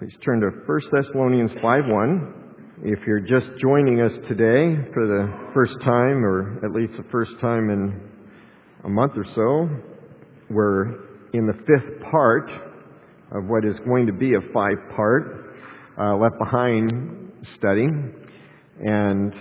Please turn to 1 Thessalonians 5:1. If you're just joining us today for the first time, or at least the first time in a month or so, we're in the fifth part of what is going to be a five-part Left Behind study. And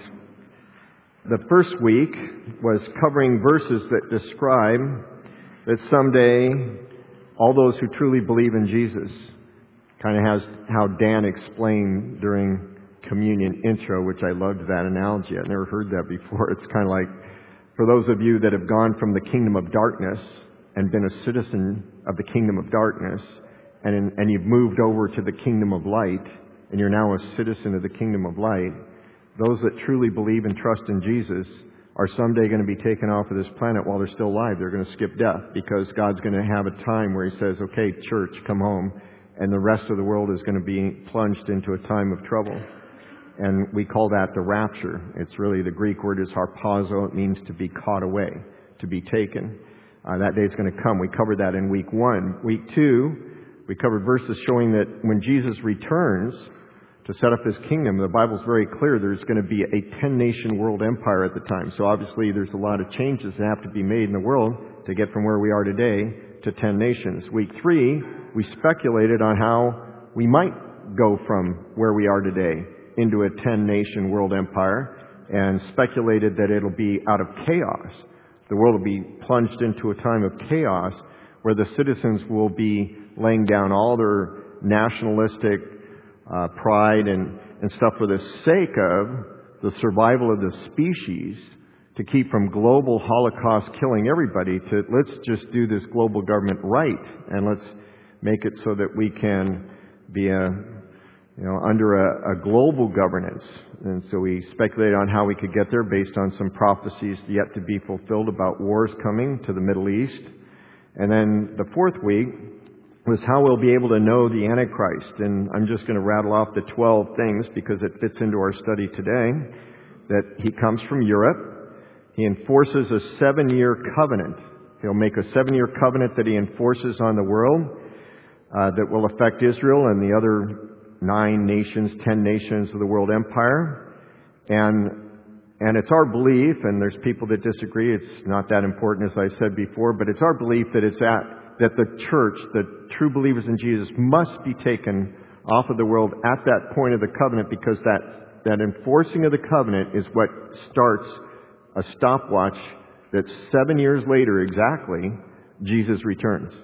the first week was covering verses that describe that someday all those who truly believe in Jesus, kind of has how Dan explained during communion intro, which I loved that analogy. I've never heard that before. It's kind of like, for those of you that have gone from the kingdom of darkness and been a citizen of the kingdom of darkness, and you've moved over to the kingdom of light, and you're now a citizen of the kingdom of light, those that truly believe and trust in Jesus are someday going to be taken off of this planet while they're still alive. They're going to skip death, because God's going to have a time where He says, okay, church, come home. And the rest of the world is going to be plunged into a time of trouble. And we call that the rapture. It's really, the Greek word is harpazo. It means to be caught away, to be taken. That day is going to come. We covered that in week 1. Week 2, we covered verses showing that when Jesus returns to set up His kingdom, the Bible's very clear there's going to be a 10-nation world empire at the time. So obviously there's a lot of changes that have to be made in the world to get from where we are today to 10 nations. Week 3, we speculated on how we might go from where we are today into a 10-nation world empire, and speculated that it'll be out of chaos. The world will be plunged into a time of chaos where the citizens will be laying down all their nationalistic pride and stuff for the sake of the survival of the species, to keep from global Holocaust killing everybody, to let's just do this global government right, and let's make it so that we can be under a global governance. And so we speculated on how we could get there based on some prophecies yet to be fulfilled about wars coming to the Middle East. And then the fourth week was how we'll be able to know the Antichrist. And I'm just going to rattle off the 12 things because it fits into our study today. That he comes from Europe. He enforces a 7-year covenant. He'll make a 7-year covenant that he enforces on the world that will affect Israel and the other 9 nations, 10 nations of the world empire. And it's our belief, and there's people that disagree, it's not that important as I said before, but it's our belief that that the church, the true believers in Jesus, must be taken off of the world at that point of the covenant, because that enforcing of the covenant is what starts a stopwatch that 7 years later exactly, Jesus returns.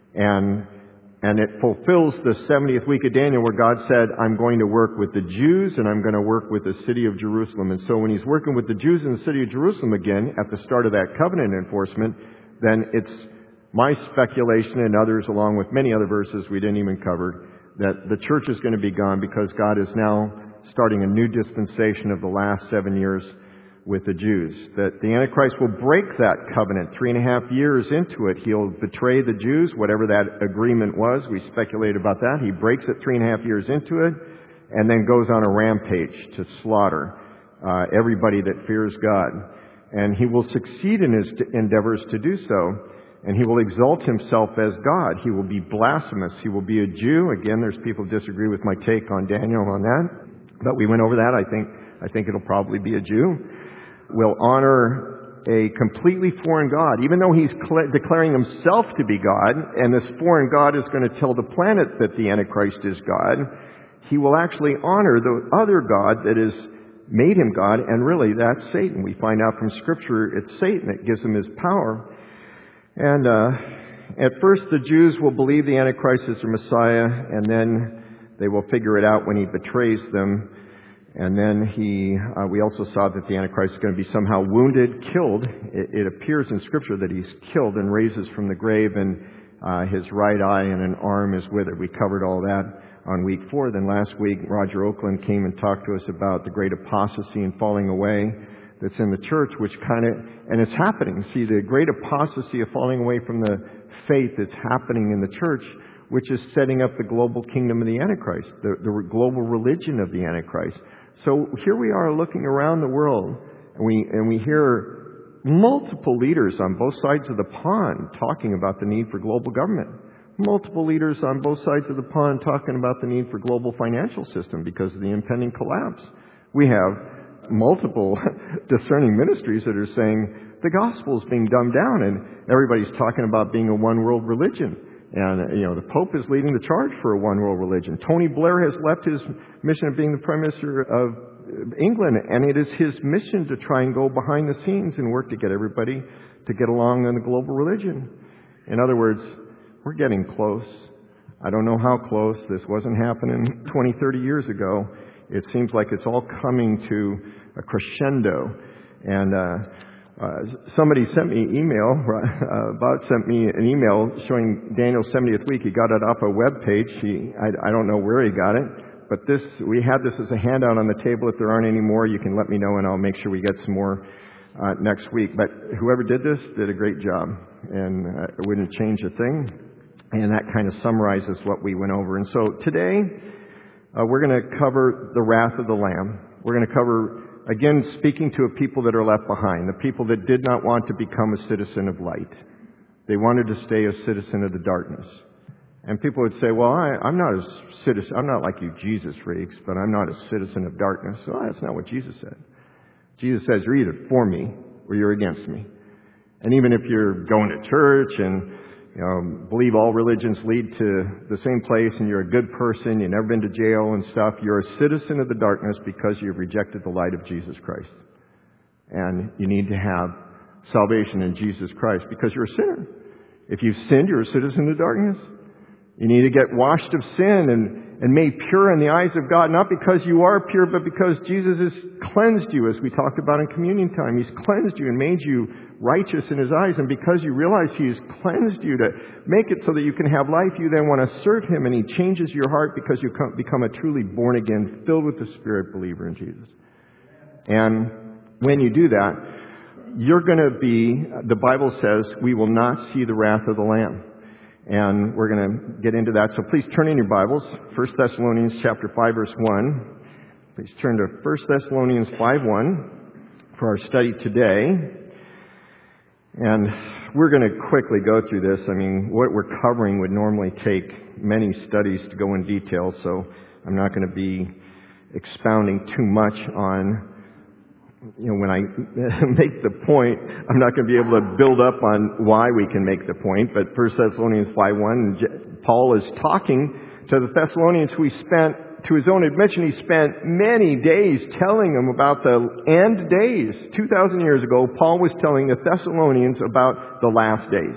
And it fulfills the 70th week of Daniel, where God said, I'm going to work with the Jews and I'm going to work with the city of Jerusalem. And so when He's working with the Jews in the city of Jerusalem again at the start of that covenant enforcement, then it's my speculation, and others along with many other verses we didn't even cover, that the church is going to be gone because God is now starting a new dispensation of the last 7 years with the Jews. That the Antichrist will break that covenant 3.5 years into it. He'll betray the Jews, whatever that agreement was. We speculated about that. He breaks it 3.5 years into it, and then goes on a rampage to slaughter everybody that fears God. And he will succeed in his endeavors to do so. And he will exalt himself as God. He will be blasphemous. He will be a Jew. Again, there's people who disagree with my take on Daniel on that. But we went over that. I think it'll probably be a Jew. Will honor a completely foreign God, even though he's declaring himself to be God, and this foreign God is going to tell the planet that the Antichrist is God. He will actually honor the other God that has made him God, and really that's Satan. We find out from Scripture it's Satan that gives him his power. And at first the Jews will believe the Antichrist is their Messiah, and then they will figure it out when he betrays them. And then we also saw that the Antichrist is going to be somehow wounded, killed. It appears in Scripture that he's killed and raises from the grave, and his right eye and an arm is withered. We covered all that on week 4. Then last week, Roger Oakland came and talked to us about the great apostasy and falling away that's in the church, which and it's happening. See, the great apostasy of falling away from the faith is happening in the church, which is setting up the global kingdom of the Antichrist, the global religion of the Antichrist. So here we are looking around the world, and we hear multiple leaders on both sides of the pond talking about the need for global government. multiple leaders on both sides of the pond talking about the need for global financial system because of the impending collapse. We have multiple discerning ministries that are saying the gospel is being dumbed down, and everybody's talking about being a one-world religion. And, the Pope is leading the charge for a one-world religion. Tony Blair has left his mission of being the Prime Minister of England, and it is his mission to try and go behind the scenes and work to get everybody to get along in the global religion. In other words, we're getting close. I don't know how close. This wasn't happening 20, 30 years ago. It seems like it's all coming to a crescendo. And somebody sent me an email, Bob sent me an email showing Daniel's 70th week. He got it off a web page. I don't know where he got it, but we had this as a handout on the table. If there aren't any more, you can let me know and I'll make sure we get some more next week. But whoever did this did a great job, and it wouldn't change a thing. And that kind of summarizes what we went over. And so today, we're going to cover the wrath of the Lamb. We're going to cover, again, speaking to a people that are left behind, the people that did not want to become a citizen of light. They wanted to stay a citizen of the darkness. And people would say, well, I'm not a citizen. I'm not like you Jesus freaks, but I'm not a citizen of darkness. Well, that's not what Jesus said. Jesus says you're either for me or you're against me. And even if you're going to church and believe all religions lead to the same place and you're a good person, you've never been to jail and stuff, you're a citizen of the darkness because you've rejected the light of Jesus Christ. And you need to have salvation in Jesus Christ because you're a sinner. If you've sinned, you're a citizen of darkness. You need to get washed of sin and made pure in the eyes of God, not because you are pure, but because Jesus has cleansed you, as we talked about in communion time. He's cleansed you and made you righteous in His eyes. And because you realize He has cleansed you to make it so that you can have life, you then want to serve Him, and He changes your heart because you become a truly born-again, filled with the Spirit believer in Jesus. And when you do that, you're going to be, the Bible says, we will not see the wrath of the Lamb. And we're going to get into that. So please turn in your Bibles. 1 Thessalonians chapter 5, verse 1. Please turn to 1 Thessalonians 5:1 for our study today. And we're going to quickly go through this. I mean, what we're covering would normally take many studies to go in detail, so I'm not going to be expounding too much on, when I make the point, I'm not going to be able to build up on why we can make the point. But 1 Thessalonians 5:1, Paul is talking to the Thessalonians who to his own admission, he spent many days telling them about the end days. 2,000 years ago, Paul was telling the Thessalonians about the last days.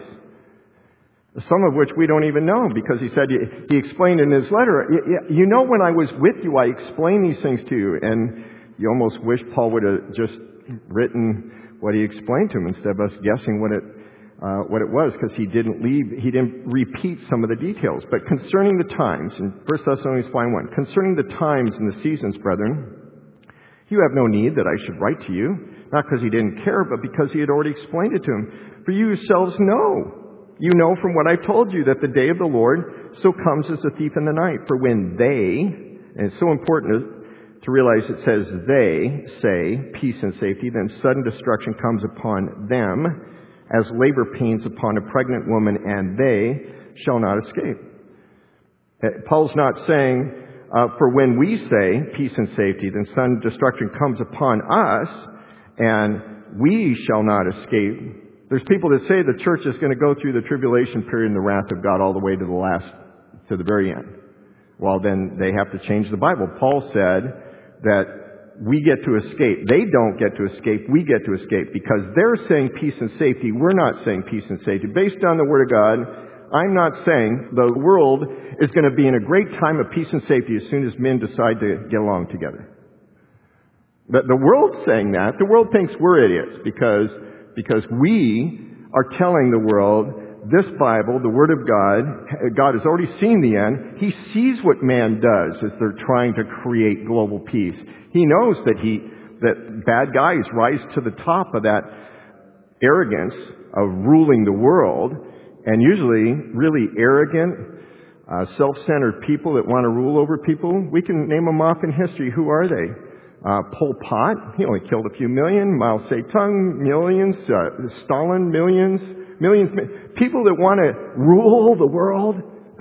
Some of which we don't even know, because he said, he explained in his letter, when I was with you, I explained these things to you. And you almost wish Paul would have just written what he explained to him instead of us guessing what it was, because he didn't repeat some of the details. But concerning the times, in 1 Thessalonians 5:1, concerning the times and the seasons, brethren, you have no need that I should write to you, not because he didn't care, but because he had already explained it to him. For you yourselves know, from what I've told you, that the day of the Lord so comes as a thief in the night. For when they, and it's so important to realize it says they say peace and safety, then sudden destruction comes upon them as labor pains upon a pregnant woman, and they shall not escape. Paul's not saying, for when we say peace and safety, then sudden destruction comes upon us, and we shall not escape. There's people that say the church is going to go through the tribulation period and the wrath of God all the way to the very end. Well, then they have to change the Bible. Paul said that we get to escape. They don't get to escape. We get to escape because they're saying peace and safety. We're not saying peace and safety. Based on the Word of God, I'm not saying the world is going to be in a great time of peace and safety as soon as men decide to get along together. But the world's saying that. The world thinks we're idiots because we are telling the world this Bible, the Word of God has already seen the end. He sees what man does as they're trying to create global peace. He knows that bad guys rise to the top of that arrogance of ruling the world, and usually really arrogant, self-centered people that want to rule over people. We can name them off in history. Who are they? Pol Pot, he only killed a few million. Mao Zedong, millions. Stalin, millions. People that want to rule the world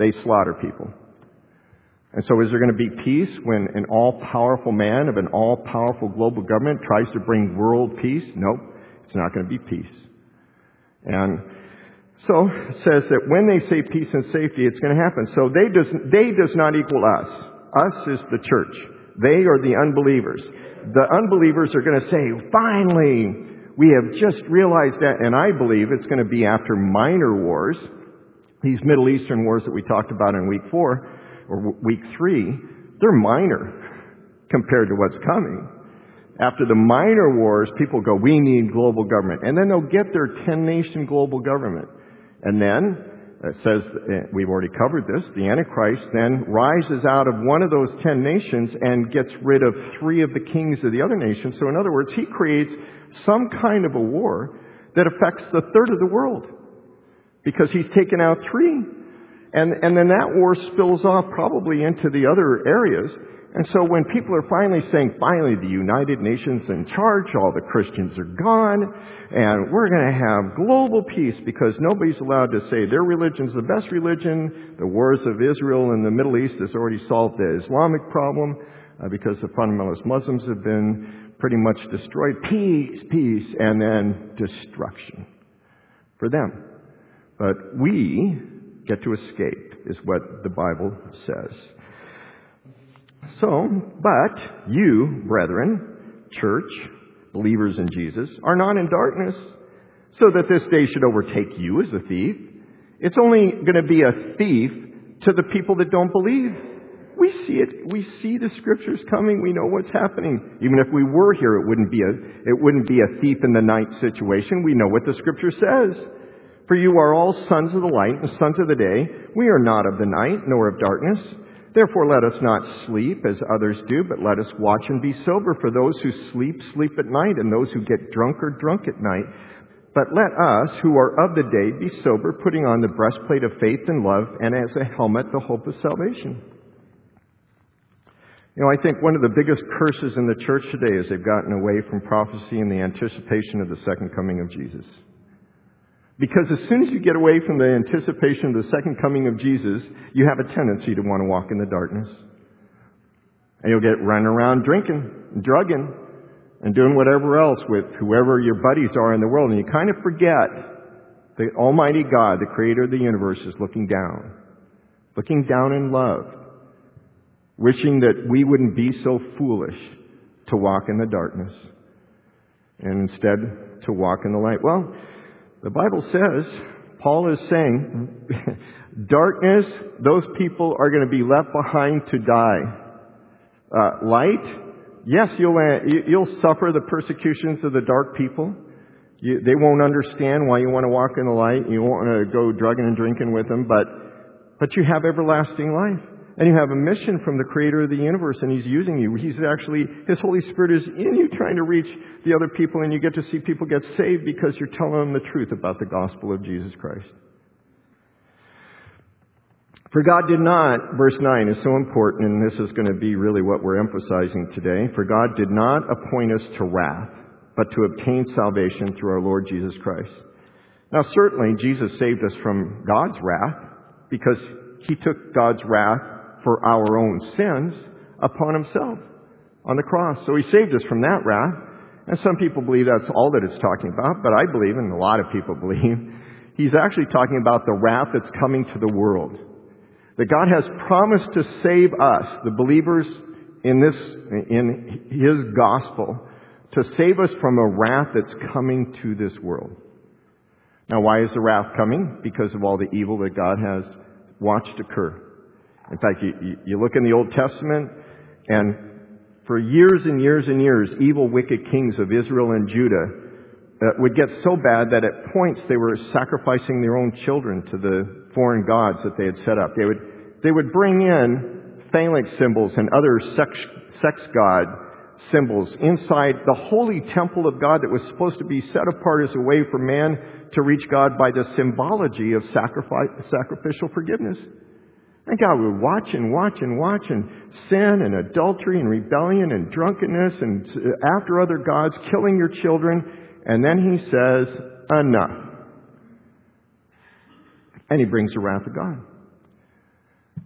they slaughter people. And so is there going to be peace when an all-powerful man of an all-powerful global government tries to bring world peace? Nope, it's not going to be peace. And so it says that when they say peace and safety, it's going to happen. So they does not equal us. Us is the church. They are the unbelievers. The unbelievers are going to say, finally, we have just realized that. And I believe it's going to be after minor wars. These Middle Eastern wars that we talked about in week 4 or week 3, they're minor compared to what's coming. After the minor wars, people go, we need global government. And then they'll get their 10-nation global government. And then, it says, we've already covered this, the Antichrist then rises out of one of those 10 nations and gets rid of 3 of the kings of the other nations. So in other words, he creates some kind of a war that affects the third of the world. Because he's taken out 3. And then that war spills off probably into the other areas. And so when people are finally saying, finally, the United Nations in charge, all the Christians are gone, and we're going to have global peace because nobody's allowed to say their religion's the best religion. The wars of Israel and the Middle East has already solved the Islamic problem because the fundamentalist Muslims have been pretty much destroyed. Peace, peace, and then destruction for them. But we get to escape, is what the Bible says. So, but you, brethren, church, believers in Jesus, are not in darkness, so that this day should overtake you as a thief. It's only going to be a thief to the people that don't believe. We see it. We see the scriptures coming. We know what's happening. Even if we were here, it wouldn't be a thief in the night situation. We know what the scripture says. For you are all sons of the light and sons of the day. We are not of the night, nor of darkness. Therefore let us not sleep as others do, but let us watch and be sober. For those who sleep, sleep at night, and those who get drunk are drunk at night. But let us, who are of the day, be sober, putting on the breastplate of faith and love, and as a helmet, the hope of salvation. You know, I think one of the biggest curses in the church today is they've gotten away from prophecy and the anticipation of the second coming of Jesus. Because as soon as you get away from the anticipation of the second coming of Jesus, you have a tendency to want to walk in the darkness. And you'll get running around drinking, and drugging, and doing whatever else with whoever your buddies are in the world. And you kind of forget the Almighty God, the Creator of the universe, is looking down in love, wishing that we wouldn't be so foolish to walk in the darkness, and instead to walk in the light. Well, the Bible says, Paul is saying, darkness, those people are going to be left behind to die. Light, yes, you'll suffer the persecutions of the dark people. They won't understand why you want to walk in the light. You won't want to go drugging and drinking with them, but you have everlasting life. And you have a mission from the Creator of the universe, and He's using you. His Holy Spirit is in you trying to reach the other people, and you get to see people get saved because you're telling them the truth about the gospel of Jesus Christ. For God did not, verse 9 is so important, and this is going to be really what we're emphasizing today. For God did not appoint us to wrath, but to obtain salvation through our Lord Jesus Christ. Now certainly Jesus saved us from God's wrath because He took God's wrath for our own sins upon Himself on the cross. So He saved us from that wrath. And some people believe that's all that it's talking about, but I believe, and a lot of people believe, He's actually talking about the wrath that's coming to the world. That God has promised to save us, the believers in His gospel, to save us from a wrath that's coming to this world. Now, why is the wrath coming? Because of all the evil that God has watched occur. In fact, you look in the Old Testament, and for years and years and years, evil, wicked kings of Israel and Judah would get so bad that at points they were sacrificing their own children to the foreign gods that they had set up. They would bring in phalanx symbols and other sex god symbols inside the holy temple of God that was supposed to be set apart as a way for man to reach God by the symbology of sacrificial forgiveness. And God would watch and sin and adultery and rebellion and drunkenness and after other gods, killing your children. And then He says, enough. And He brings the wrath of God.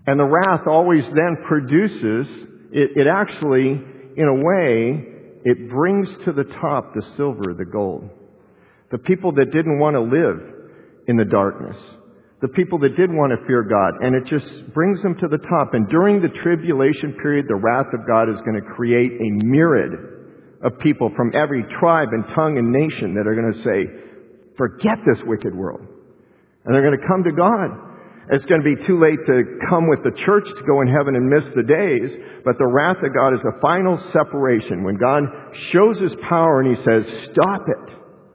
And the wrath always then produces, it actually, in a way, it brings to the top the silver, the gold. The people that didn't want to live in the darkness. The people that did want to fear God. And it just brings them to the top. And during the tribulation period, the wrath of God is going to create a myriad of people from every tribe and tongue and nation that are going to say, forget this wicked world. And they're going to come to God. It's going to be too late to come with the church to go in heaven and miss the days. But the wrath of God is a final separation. When God shows His power and He says, stop it.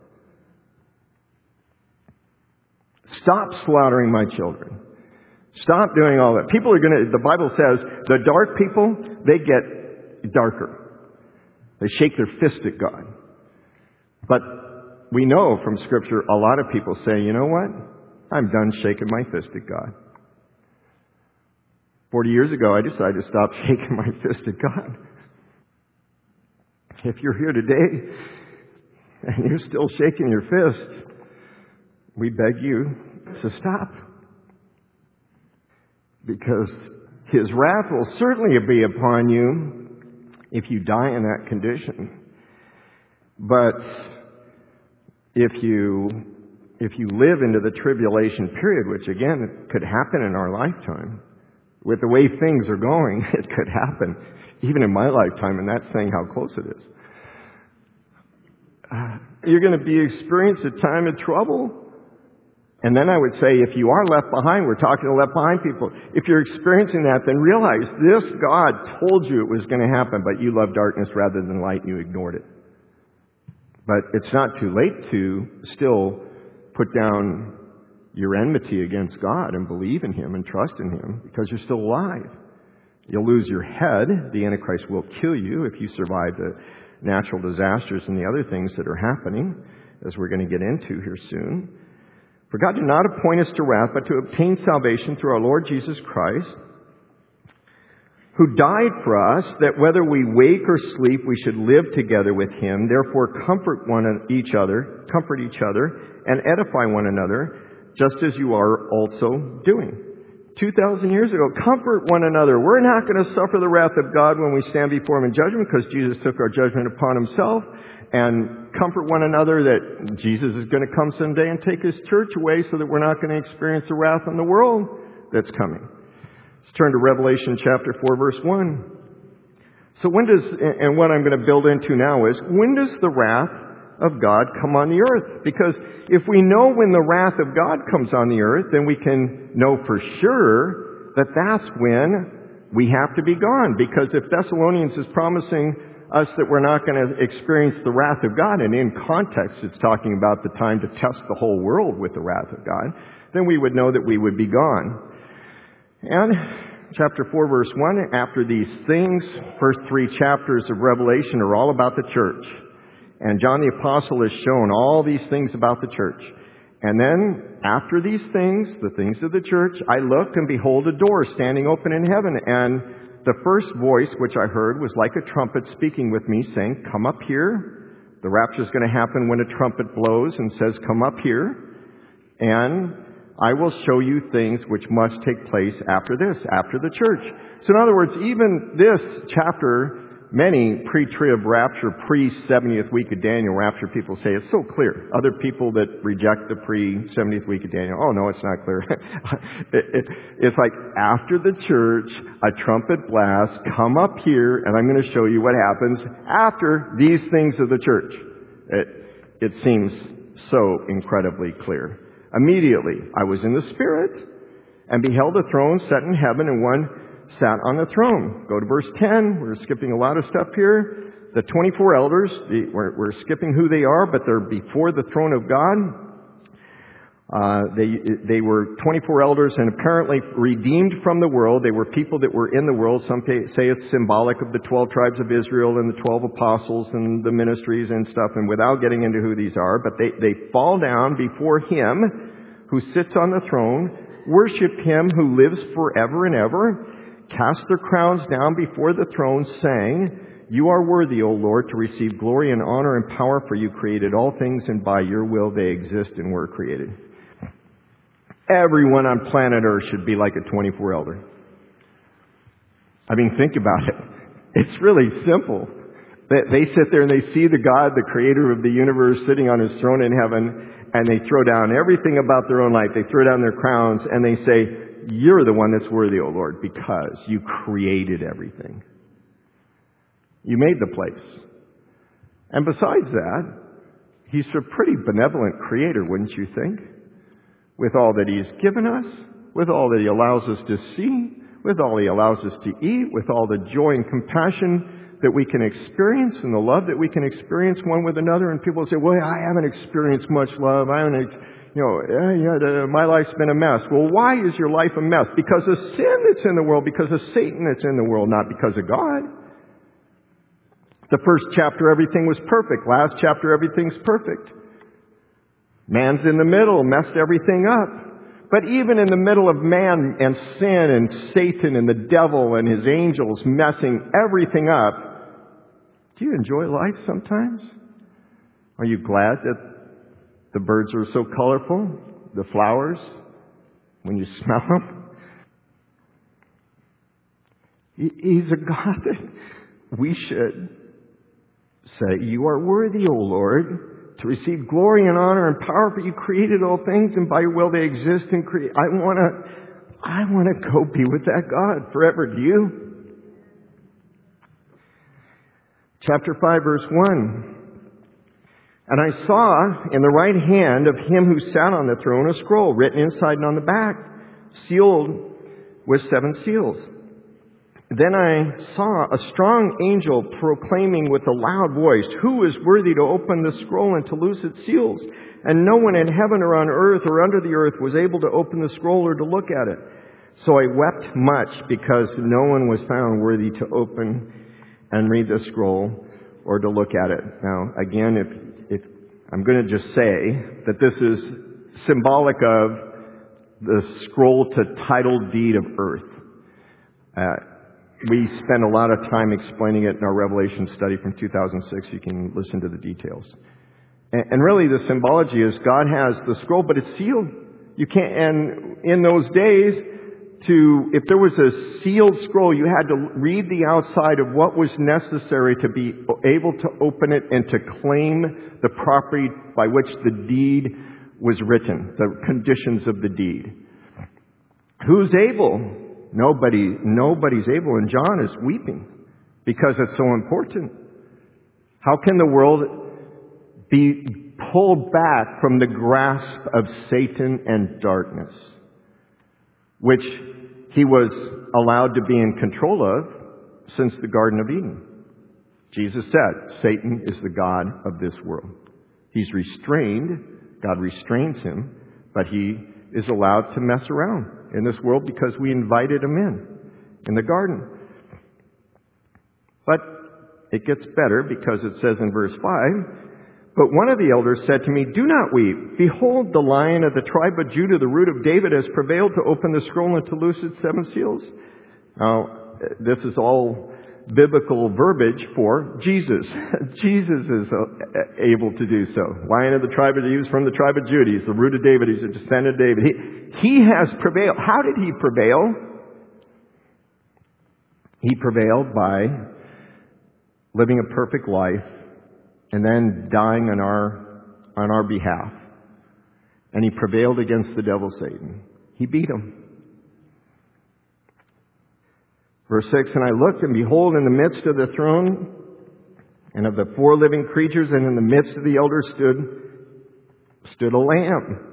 Stop slaughtering my children. Stop doing all that. People are going to, the Bible says, the dark people, they get darker. They shake their fist at God. But we know from Scripture, a lot of people say, you know what? I'm done shaking my fist at God. 40 years ago, I decided to stop shaking my fist at God. If you're here today and you're still shaking your fist, we beg you to stop. Because His wrath will certainly be upon you if you die in that condition. But if you live into the tribulation period, which again could happen in our lifetime, with the way things are going, it could happen even in my lifetime, and that's saying how close it is. You're going to be experiencing a time of trouble. And then I would say, if you are left behind, we're talking to left behind people. If you're experiencing that, then realize this God told you it was going to happen, but you loved darkness rather than light, and you ignored it. But it's not too late to still put down your enmity against God and believe in Him and trust in Him, because you're still alive. You'll lose your head. The Antichrist will kill you if you survive the natural disasters and the other things that are happening, as we're going to get into here soon. For God did not appoint us to wrath, but to obtain salvation through our Lord Jesus Christ, who died for us, that whether we wake or sleep, we should live together with Him. Therefore, comfort each other, and edify one another, just as you are also doing. 2,000 years ago, comfort one another. We're not going to suffer the wrath of God when we stand before Him in judgment, because Jesus took our judgment upon Himself. And comfort one another that Jesus is going to come someday and take His church away, so that we're not going to experience the wrath on the world that's coming. Let's turn to Revelation chapter 4, verse 1. So and what I'm going to build into now is, when does the wrath of God come on the earth? Because if we know when the wrath of God comes on the earth, then we can know for sure that that's when we have to be gone. Because if Thessalonians is promising us that we're not going to experience the wrath of God, and in context it's talking about the time to test the whole world with the wrath of God, then we would know that we would be gone. And chapter 4, verse 1, after these things, first 3 chapters of Revelation are all about the church. And John the Apostle has shown all these things about the church. And then, after these things, the things of the church, I looked, and behold, a door standing open in heaven. And the first voice which I heard was like a trumpet speaking with me, saying, come up here. The rapture is going to happen when a trumpet blows and says, come up here, and I will show you things which must take place after this, after the church. So in other words, even this chapter, many pre-trib rapture, pre-70th week of Daniel rapture people say it's so clear. Other people that reject the pre-70th week of Daniel, oh no, it's not clear. It's like, after the church, a trumpet blast, come up here, and I'm going to show you what happens after these things of the church. It seems so incredibly clear. Immediately, I was in the Spirit, and beheld a throne set in heaven, and one sat on the throne. Go to verse 10. We're skipping a lot of stuff here. The 24 elders, we're skipping who they are, but they're before the throne of God. They were 24 elders and apparently redeemed from the world. They were people that were in the world. Some say it's symbolic of the 12 tribes of Israel and the 12 apostles and the ministries and stuff, and without getting into who these are. But they fall down before Him who sits on the throne, worship Him who lives forever and ever, cast their crowns down before the throne, saying, you are worthy, O Lord, to receive glory and honor and power, for you created all things, and by your will they exist and were created. Everyone on planet Earth should be like a 24 elder. I mean, think about it. It's really simple. They sit there and they see the God, the creator of the universe, sitting on his throne in heaven, and they throw down everything about their own life. They throw down their crowns and they say, you're the one that's worthy, O Lord, because you created everything. You made the place. And besides that, he's a pretty benevolent creator, wouldn't you think? With all that he's given us, with all that he allows us to see, with all he allows us to eat, with all the joy and compassion that we can experience and the love that we can experience one with another. And people say, well, I haven't experienced much love. My life's been a mess. Well, why is your life a mess? Because of sin that's in the world, because of Satan that's in the world, not because of God. The first chapter, everything was perfect. Last chapter, everything's perfect. Man's in the middle, messed everything up. But even in the middle of man and sin and Satan and the devil and his angels messing everything up, do you enjoy life sometimes? Are you glad that the birds are so colorful? The flowers, when you smell them? He's a God that we should say, you are worthy, O Lord, to receive glory and honor and power, for you created all things, and by your will they exist and create. I want to go be with that God forever. Do you? Chapter 5, verse 1. And I saw in the right hand of him who sat on the throne a scroll written inside and on the back, sealed with 7 seals. Then I saw a strong angel proclaiming with a loud voice, who is worthy to open the scroll and to loose its seals? And no one in heaven or on earth or under the earth was able to open the scroll or to look at it. So I wept much because no one was found worthy to open and read the scroll or to look at it. Now, again, if I'm going to just say that this is symbolic of the scroll to title deed of earth. We spent a lot of time explaining it in our Revelation study from 2006. You can listen to the details. And really the symbology is God has the scroll, but it's sealed. You can't, and in those days, if there was a sealed scroll, you had to read the outside of what was necessary to be able to open it and to claim the property by which the deed was written, the conditions of the deed. Who's able? Nobody's able. And John is weeping because it's so important. How can the world be pulled back from the grasp of Satan and darkness, which he was allowed to be in control of since the Garden of Eden? Jesus said, Satan is the god of this world. He's restrained. God restrains him, but he is allowed to mess around in this world because we invited him in the garden. But it gets better because it says in verse 5, but one of the elders said to me, do not weep. Behold, the Lion of the tribe of Judah, the Root of David, has prevailed to open the scroll and to loose its 7 seals. Now, this is all biblical verbiage for Jesus. Jesus is able to do so. Lion of the tribe of Judah, he's from the tribe of Judah. He's the Root of David. He's a descendant of David. He has prevailed. How did he prevail? He prevailed by living a perfect life and then dying on our behalf. And he prevailed against the devil, Satan. He beat him. Verse 6, and I looked, and behold, in the midst of the throne and of the 4 living creatures, and in the midst of the elders stood a lamb,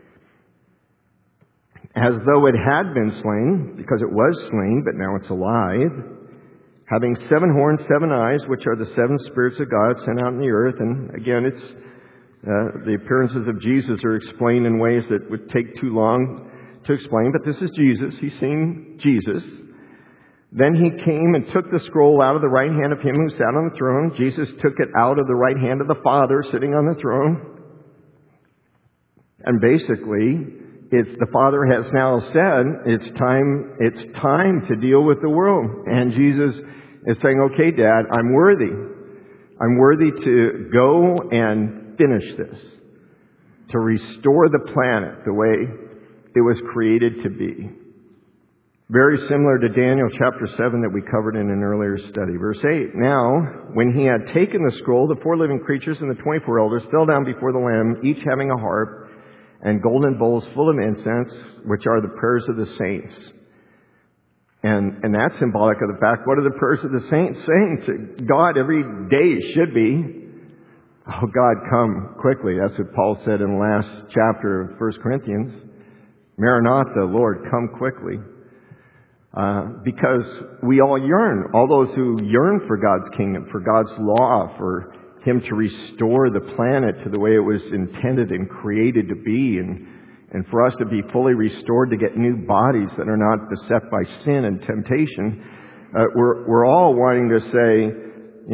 as though it had been slain, because it was slain, but now it's alive, having 7 horns, 7 eyes, which are the 7 spirits of God sent out in the earth. And again, it's the appearances of Jesus are explained in ways that would take too long to explain, but this is Jesus. He's seen Jesus. Then he came and took the scroll out of the right hand of him who sat on the throne. Jesus took it out of the right hand of the Father sitting on the throne. And basically, the Father has now said, it's time to deal with the world. And Jesus is saying, okay, Dad, I'm worthy. I'm worthy to go and finish this. To restore the planet the way it was created to be. Very similar to Daniel chapter 7 that we covered in an earlier study. Verse 8, Now, when he had taken the scroll, the 4 living creatures and the 24 elders fell down before the Lamb, each having a harp and golden bowls full of incense, which are the prayers of the saints. And that's symbolic of the fact, what are the prayers of the saints saying to God every day should be, oh God, come quickly. That's what Paul said in the last chapter of 1 Corinthians. Maranatha, Lord, come quickly. Because we all yearn, all those who yearn for God's kingdom, for God's law, for Him to restore the planet to the way it was intended and created to be, and for us to be fully restored, to get new bodies that are not beset by sin and temptation. We're all wanting to say,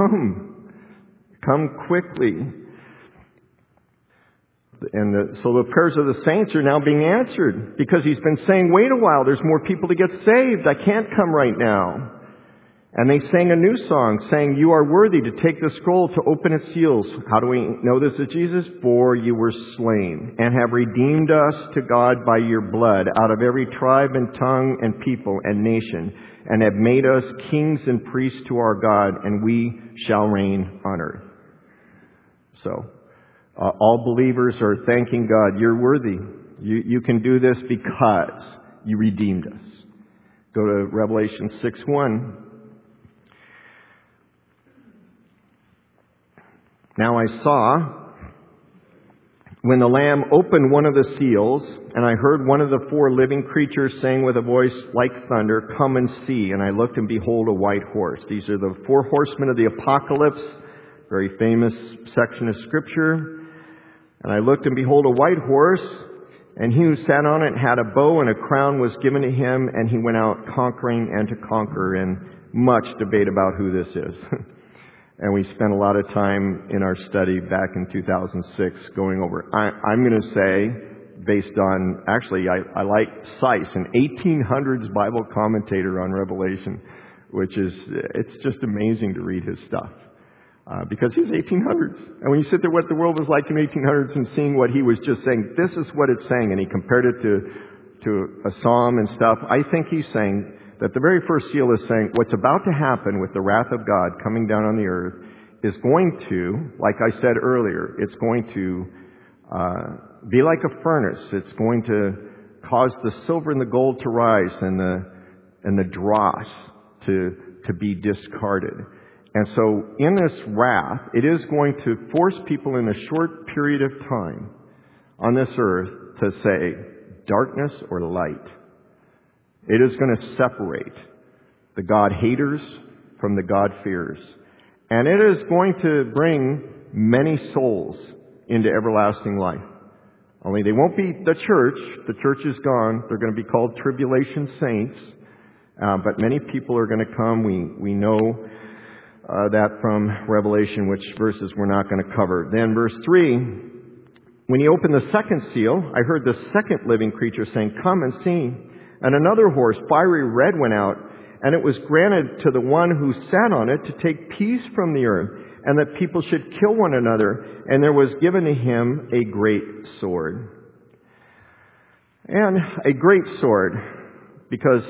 come quickly. So the prayers of the saints are now being answered because He's been saying, wait a while, there's more people to get saved. I can't come right now. And they sang a new song saying, you are worthy to take the scroll to open its seals. How do we know this is Jesus? For you were slain and have redeemed us to God by your blood out of every tribe and tongue and people and nation, and have made us kings and priests to our God, and we shall reign on earth. So, all believers are thanking God. You're worthy. You can do this because you redeemed us. Go to Revelation 6:1. Now I saw, when the Lamb opened one of the seals, and I heard one of the 4 living creatures saying with a voice like thunder, come and see. And I looked, and behold, a white horse. These are the 4 horsemen of the apocalypse, very famous section of Scripture. And I looked, and behold, a white horse, and he who sat on it had a bow, and a crown was given to him, and he went out conquering and to conquer. And much debate about who this is. And we spent a lot of time in our study back in 2006 going over. I'm going to say, based on, actually, I like Seiss, an 1800s Bible commentator on Revelation, which is, it's just amazing to read his stuff. Because he's 1800s. And when you sit there what the world was like in 1800s and seeing what he was just saying, this is what it's saying, and he compared it to a psalm and stuff, I think he's saying that the very first seal is saying what's about to happen with the wrath of God coming down on the earth is going to, like I said earlier, it's going to be like a furnace. It's going to cause the silver and the gold to rise and the dross to be discarded. And so in this wrath, it is going to force people in a short period of time on this earth to say darkness or light. It is going to separate the God-haters from the God-fearers. And it is going to bring many souls into everlasting life. Only they won't be the church. The church is gone. They're going to be called tribulation saints. But many people are going to come. We know that from Revelation, which verses we're not going to cover. Then verse 3, when he opened the second seal, I heard the second living creature saying, come and see. And another horse, fiery red, went out, and it was granted to the one who sat on it to take peace from the earth, and that people should kill one another. And there was given to him a great sword. And a great sword, because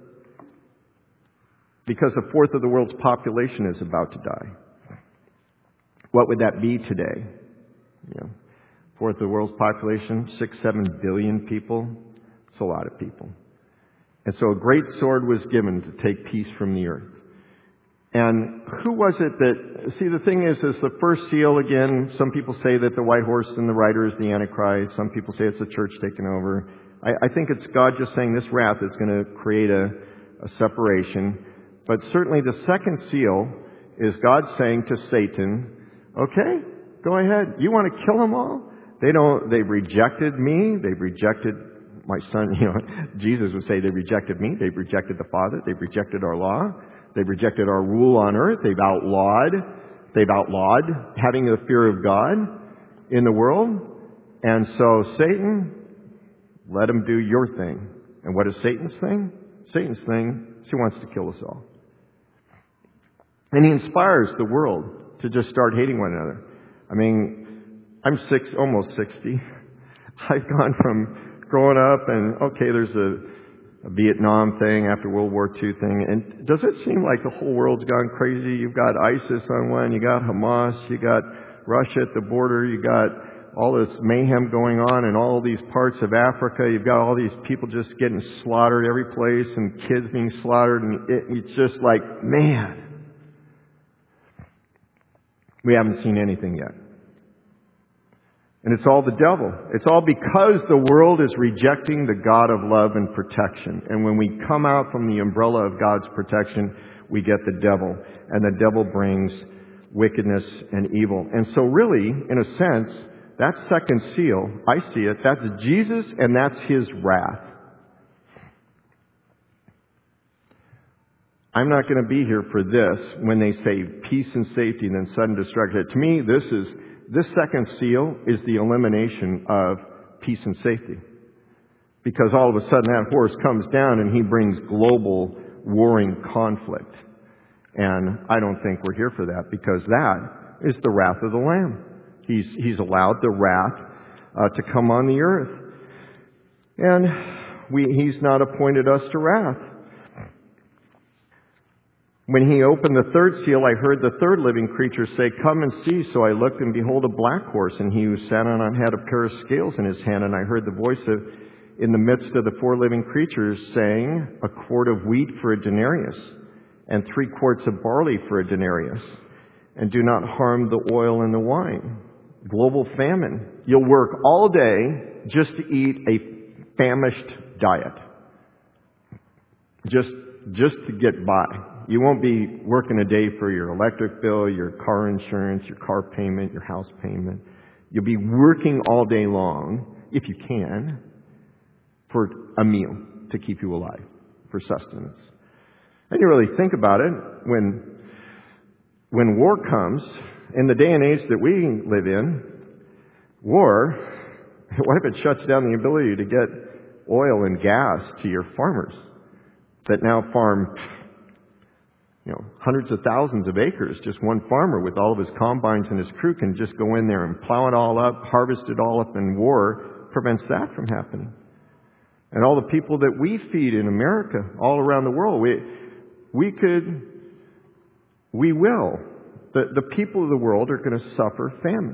a fourth of the world's population is about to die. What would that be today? Fourth of the world's population, 6-7 billion people. It's a lot of people. And so a great sword was given to take peace from the earth. And who was it that... See, the thing is the first seal, again, some people say that the white horse and the rider is the Antichrist. Some people say it's the church taking over. I think it's God just saying this wrath is going to create a separation. But certainly the second seal is God saying to Satan, okay, go ahead. You want to kill them all? They've rejected me. They've rejected my son. Jesus would say they rejected me. They've rejected the Father. They've rejected our law. They've rejected our rule on earth. They've outlawed having the fear of God in the world. And so Satan, let him do your thing. And what is Satan's thing? Satan's thing is he wants to kill us all. And he inspires the world to just start hating one another. I mean, I'm almost 60. I've gone from growing up and, okay, there's Vietnam thing after World War II thing. And does it seem like the whole world's gone crazy? You've got ISIS on one, you got Hamas, you got Russia at the border, you got all this mayhem going on in all these parts of Africa. You've got all these people just getting slaughtered every place and kids being slaughtered. And it's just like, man, we haven't seen anything yet. And it's all the devil. It's all because the world is rejecting the God of love and protection. And when we come out from the umbrella of God's protection, we get the devil. And the devil brings wickedness and evil. And so really, in a sense, that second seal, I see it, that's Jesus and that's His wrath. I'm not going to be here for this when they say peace and safety and then sudden destruction. To me, this second seal is the elimination of peace and safety. Because all of a sudden that horse comes down and he brings global warring conflict. And I don't think we're here for that, because that is the wrath of the Lamb. He's allowed the wrath to come on the earth. And He's not appointed us to wrath. When He opened the third seal, I heard the third living creature say, "Come and see." So I looked, and behold, a black horse, and he who sat on it had a pair of scales in his hand. And I heard the voice in the midst of the four living creatures saying, "A quart of wheat for a denarius, and 3 quarts of barley for a denarius. And do not harm the oil and the wine." Global famine. You'll work all day just to eat a famished diet. Just to get by. You won't be working a day for your electric bill, your car insurance, your car payment, your house payment. You'll be working all day long, if you can, for a meal to keep you alive, for sustenance. And you really think about it, when war comes, in the day and age that we live in, war, what if it shuts down the ability to get oil and gas to your farmers that now farm hundreds of thousands of acres? Just one farmer with all of his combines and his crew can just go in there and plow it all up, harvest it all up, and war prevents that from happening. And all the people that we feed in America, all around the world, we will. The people of the world are going to suffer famine.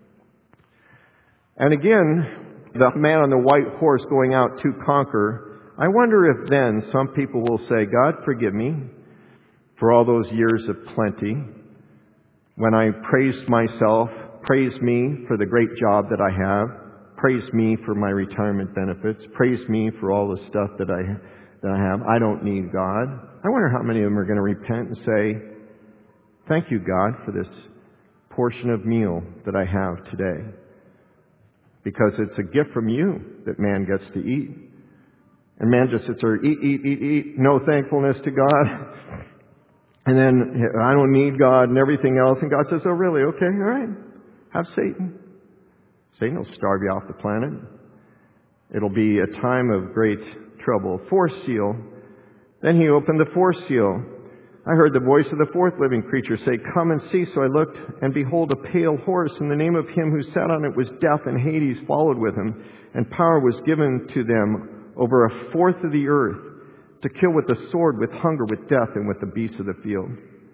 And again, the man on the white horse going out to conquer, I wonder if then some people will say, "God, forgive me for all those years of plenty, when I praised myself, praise me for the great job that I have, praise me for my retirement benefits, praise me for all the stuff that I have. I don't need God." I wonder how many of them are going to repent and say, "Thank you, God, for this portion of meal that I have today. Because it's a gift from you that man gets to eat." And man just sits there, eat, no thankfulness to God. And then, "I don't need God," and everything else. And God says, "Oh, really? Okay, all right. Have Satan. Satan will starve you off the planet. It'll be a time of great trouble." Fourth seal. Then He opened the fourth seal. I heard the voice of the fourth living creature say, "Come and see." So I looked, and behold, a pale horse, and the name of him who sat on it was Death, and Hades followed with him. And power was given to them over a fourth of the earth, to kill with the sword, with hunger, with death, and with the beasts of the field.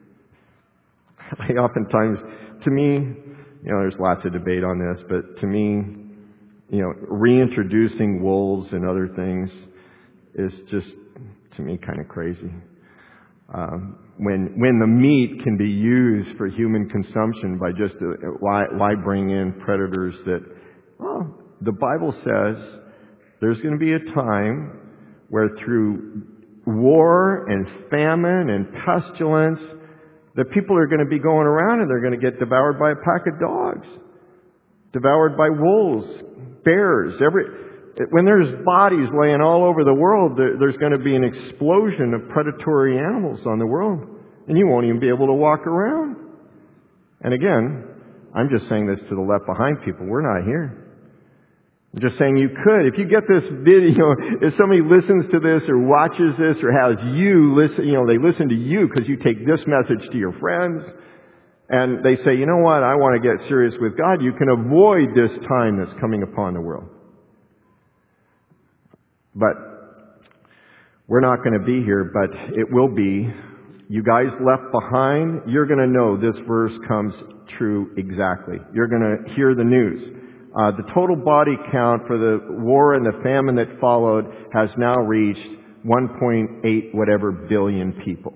I oftentimes, to me, there's lots of debate on this, but to me, reintroducing wolves and other things is just, to me, kind of crazy. When the meat can be used for human consumption by just why bring in predators that, the Bible says there's going to be a time where through war and famine and pestilence, the people are going to be going around and they're going to get devoured by a pack of dogs, devoured by wolves, bears. When there's bodies laying all over the world, there's going to be an explosion of predatory animals on the world. And you won't even be able to walk around. And again, I'm just saying this to the left behind people. We're not here. I'm just saying you could. If you get this video, if somebody listens to this or watches this or has you listen, they listen to you because you take this message to your friends and they say, "You know what? I want to get serious with God." You can avoid this time that's coming upon the world. But We're not going to be here, but it will be. You guys left behind, you're going to know this verse comes true exactly. You're going to hear the news. The total body count for the war and the famine that followed has now reached 1.8 whatever billion people.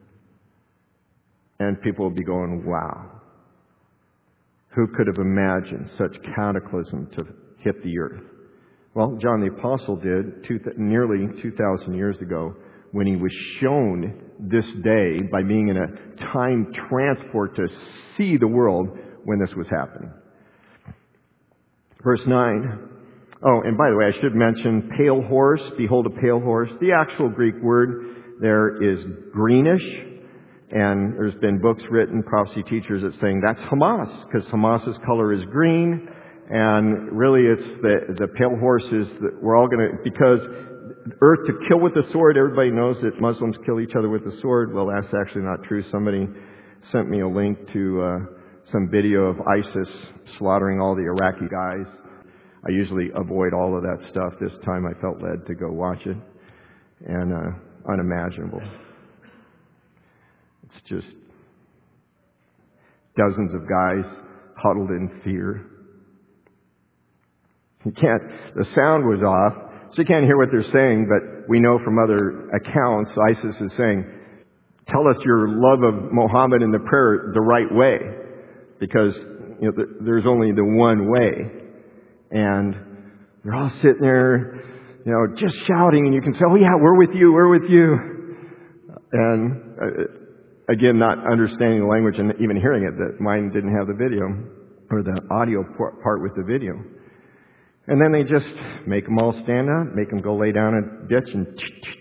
And people will be going, wow. Who could have imagined such cataclysm to hit the earth? Well, John the Apostle did nearly 2,000 years ago when he was shown this day by being in a time transport to see the world when this was happening. Verse 9. Oh, and by the way, I should mention pale horse. Behold, a pale horse. The actual Greek word there is greenish. And there's been books written, prophecy teachers, that saying that's Hamas, because Hamas's color is green. And really it's the pale horses that we're all going to, because earth to kill with the sword, everybody knows that Muslims kill each other with the sword. Well, that's actually not true. Somebody sent me a link to some video of ISIS slaughtering all the Iraqi guys. I usually avoid all of that stuff. This time I felt led to go watch it. And unimaginable. It's just dozens of guys huddled in fear. The sound was off, so you can't hear what they're saying, but we know from other accounts, ISIS is saying, tell us your love of Muhammad and the prayer the right way, because there's only the one way. And they're all sitting there, just shouting, and you can say, oh yeah, we're with you, we're with you. And again, not understanding the language and even hearing it, that mine didn't have the video, or the audio part with the video. And then they just make them all stand up, make them go lay down in a ditch and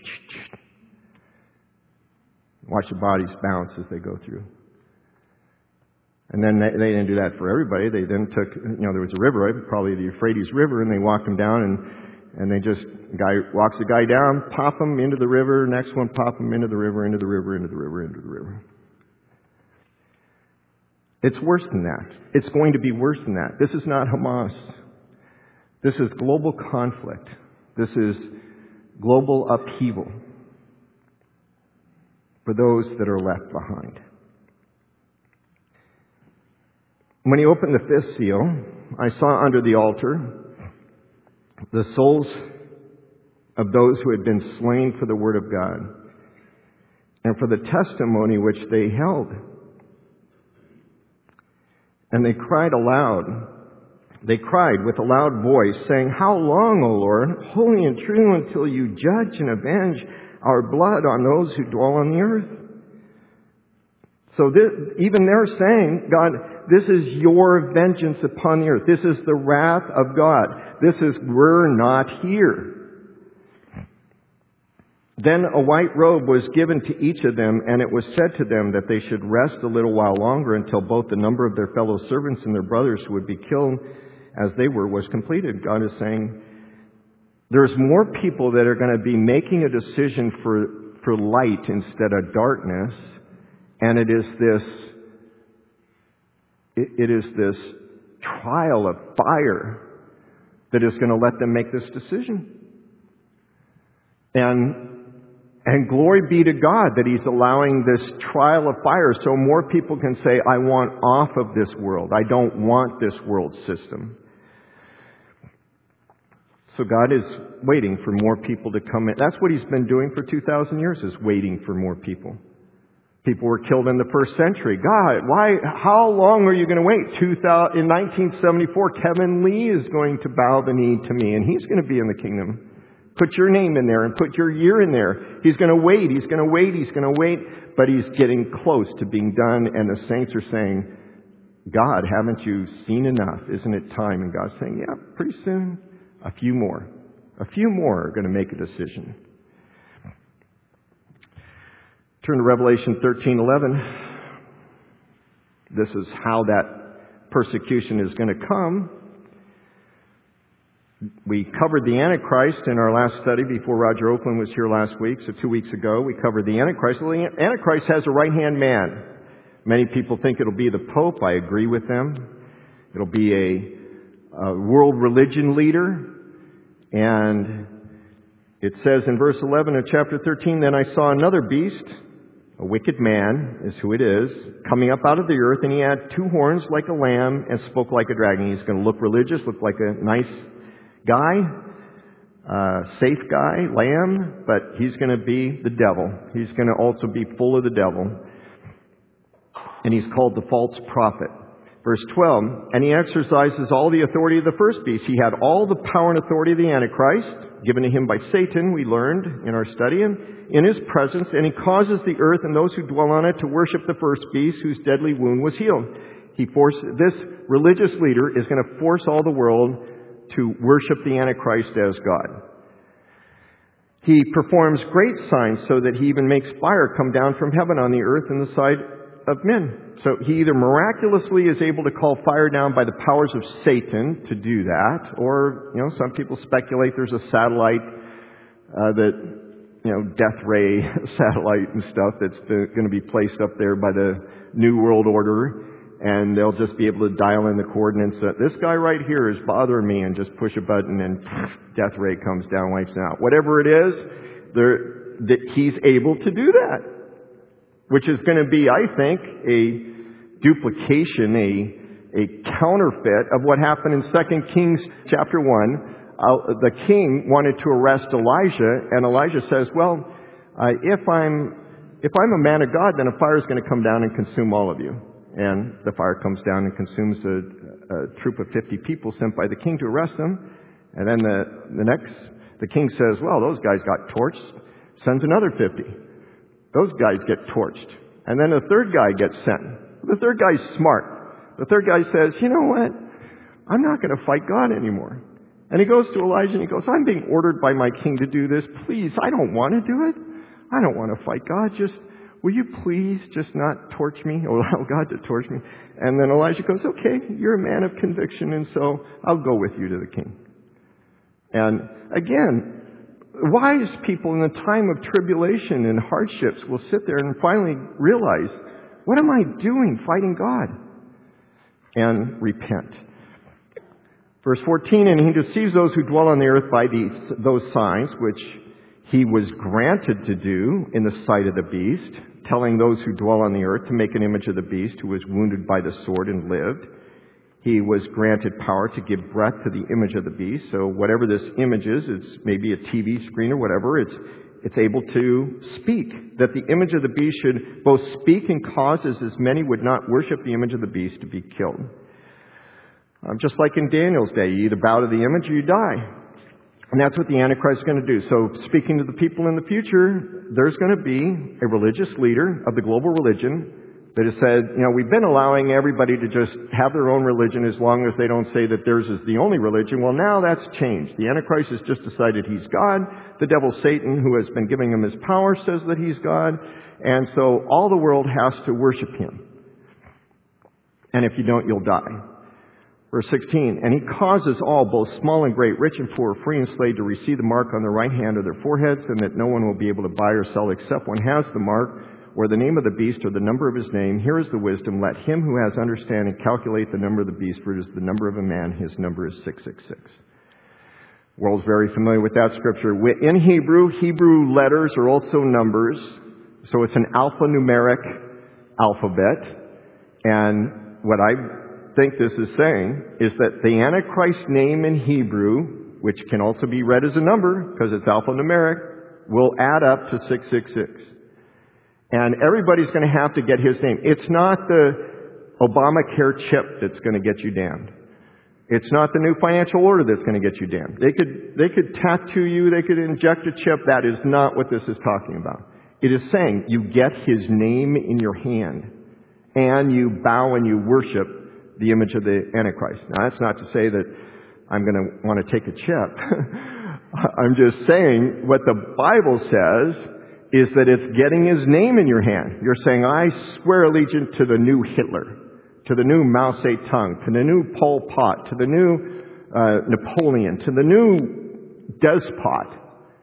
watch the bodies bounce as they go through. And then they didn't do that for everybody. They then took, there was a river, probably the Euphrates River, and they walked them down and they just, guy walks the guy down, pop him into the river, next one pop him into the river, into the river, into the river, into the river. It's worse than that. It's going to be worse than that. This is not Hamas. This is global conflict. This is global upheaval for those that are left behind. When he opened the fifth seal, I saw under the altar the souls of those who had been slain for the word of God and for the testimony which they held. And they cried aloud. They cried with a loud voice, saying, how long, O Lord, holy and true, until you judge and avenge our blood on those who dwell on the earth? So even they're saying, God, this is your vengeance upon the earth. This is the wrath of God. We're not here. Then a white robe was given to each of them, and it was said to them that they should rest a little while longer until both the number of their fellow servants and their brothers who would be killed as they were was completed. God is saying there's more people that are going to be making a decision for light instead of darkness, and it is this trial of fire that is going to let them make this decision. And glory be to God that He's allowing this trial of fire so more people can say, I want off of this world. I don't want this world system. So God is waiting for more people to come in. That's what He's been doing for 2,000 years, is waiting for more people. People were killed in the first century. God, why? How long are you going to wait? In 1974, Kevin Lee is going to bow the knee to me, and he's going to be in the kingdom. Put your name in there and put your year in there. He's going to wait, he's going to wait, he's going to wait, but he's getting close to being done, and the saints are saying, God, haven't you seen enough? Isn't it time? And God's saying, yeah, pretty soon, a few more are going to make a decision. Turn to Revelation 13:11. This is how that persecution is going to come. We covered the Antichrist in our last study before Roger Oakland was here last week. So 2 weeks ago, we covered the Antichrist. Well, the Antichrist has a right-hand man. Many people think it'll be the Pope. I agree with them. It'll be a world religion leader. And It says in verse 11 of chapter 13, "Then I saw another beast, a wicked man is who it is, coming up out of the earth, and he had 2 horns like a lamb and spoke like a dragon." He's going to look religious, look like a nice guy, safe guy, lamb, but he's going to be the devil. He's going to also be full of the devil. And he's called the false prophet. Verse 12, "And he exercises all the authority of the first beast. He had all the power and authority of the Antichrist, given to him by Satan," we learned in our study, "in his presence, and he causes the earth and those who dwell on it to worship the first beast, whose deadly wound was healed." This religious leader is going to force all the world to worship the Antichrist as God. He performs great signs so that he even makes fire come down from heaven on the earth in the sight of men. So he either miraculously is able to call fire down by the powers of Satan to do that, or, some people speculate there's a satellite death ray satellite and stuff that's going to be placed up there by the New World Order, and they'll just be able to dial in the coordinates that this guy right here is bothering me, and just push a button and death ray comes down, wipes it out. Whatever it is, he's able to do that, which is going to be, I think, a duplication, a counterfeit of what happened in 2 Kings chapter 1. The king wanted to arrest Elijah, and Elijah says, "Well, if I'm a man of God, then a fire is going to come down and consume all of you." And the fire comes down and consumes a troop of 50 people sent by the king to arrest them. And then the king says, "Well, those guys got torched," sends another 50. Those guys get torched. And then a third guy gets sent. The third guy's smart. The third guy says, "You know what? I'm not going to fight God anymore." And he goes to Elijah and he goes, "I'm being ordered by my king to do this. Please, I don't want to do it. I don't want to fight God. Will you please just not torch me, or allow God to torch me?" And then Elijah goes, "Okay, you're a man of conviction, and so I'll go with you to the king." And again, wise people in the time of tribulation and hardships will sit there and finally realize, what am I doing fighting God? And repent. Verse 14, "And he deceives those who dwell on the earth by those signs, which he was granted to do in the sight of the beast, telling those who dwell on the earth to make an image of the beast who was wounded by the sword and lived." He was granted power to give breath to the image of the beast. So whatever this image is, it's maybe a TV screen or whatever, it's able to speak. That the image of the beast should both speak and cause as many would not worship the image of the beast to be killed. Just like in Daniel's day, you either bow to the image or you die. And that's what the Antichrist is going to do. So speaking to the people in the future, there's going to be a religious leader of the global religion that has said, we've been allowing everybody to just have their own religion as long as they don't say that theirs is the only religion. Well, now that's changed. The Antichrist has just decided he's God. The devil Satan, who has been giving him his power, says that he's God. And so all the world has to worship him. And if you don't, you'll die. Verse 16, "And he causes all, both small and great, rich and poor, free and slave, to receive the mark on their right hand or their foreheads, and that no one will be able to buy or sell except one has the mark, or the name of the beast, or the number of his name. Here is the wisdom. Let him who has understanding calculate the number of the beast, for it is the number of a man. His number is 666. The world's very familiar with that scripture. In Hebrew letters are also numbers. So it's an alphanumeric alphabet. And what I think this is saying is that the Antichrist name in Hebrew, which can also be read as a number because it's alphanumeric, will add up to 666. And everybody's going to have to get his name. It's not the Obamacare chip that's going to get you damned. It's not the new financial order that's going to get you damned. They could tattoo you, they could inject a chip. That is not what this is talking about. It is saying you get his name in your hand and you bow and you worship the image of the Antichrist. Now, that's not to say that I'm going to want to take a chip. I'm just saying what the Bible says is that it's getting his name in your hand. You're saying, I swear allegiance to the new Hitler, to the new Mao Zedong, to the new Pol Pot, to the new Napoleon, to the new despot.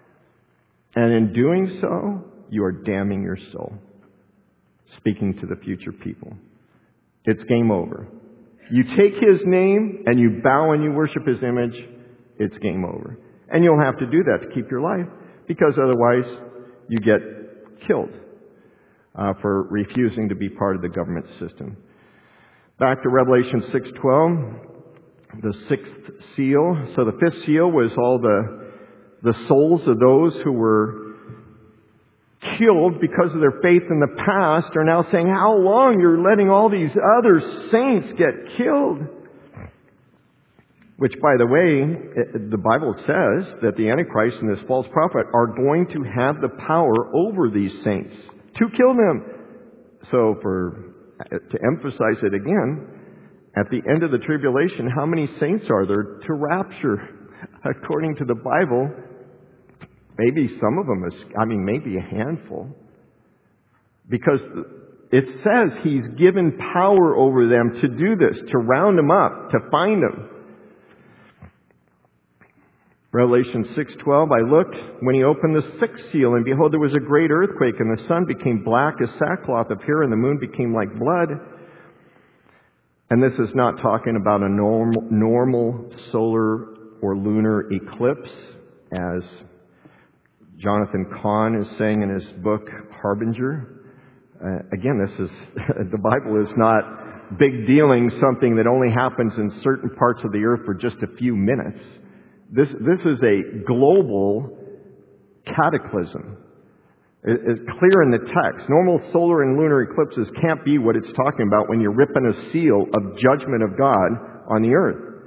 And in doing so, you are damning your soul. Speaking to the future people. It's game over. You take his name and you bow and you worship his image, it's game over. And you'll have to do that to keep your life. because otherwise you get killed for refusing to be part of the government system. Back to Revelation 6:12, the sixth seal. So the fifth seal was all the souls of those who were killed because of their faith in the past are now saying, how long you're letting all these other saints get killed? Which, by the way, the Bible says that the Antichrist and this false prophet are going to have the power over these saints to kill them. So to emphasize it again, at the end of the tribulation, how many saints are there to rapture? According to the Bible, maybe some of them, maybe a handful. Because it says He's given power over them to do this, to round them up, to find them. Revelation 6:12, I looked when He opened the sixth seal, and behold, there was a great earthquake, and the sun became black as sackcloth of hair, and the moon became like blood. And this is not talking about a normal solar or lunar eclipse, as Jonathan Cahn is saying in his book, Harbinger. Again, the Bible is not big dealing something that only happens in certain parts of the earth for just a few minutes. This is a global cataclysm. It's clear in the text. Normal solar and lunar eclipses can't be what it's talking about when you're ripping a seal of judgment of God on the earth.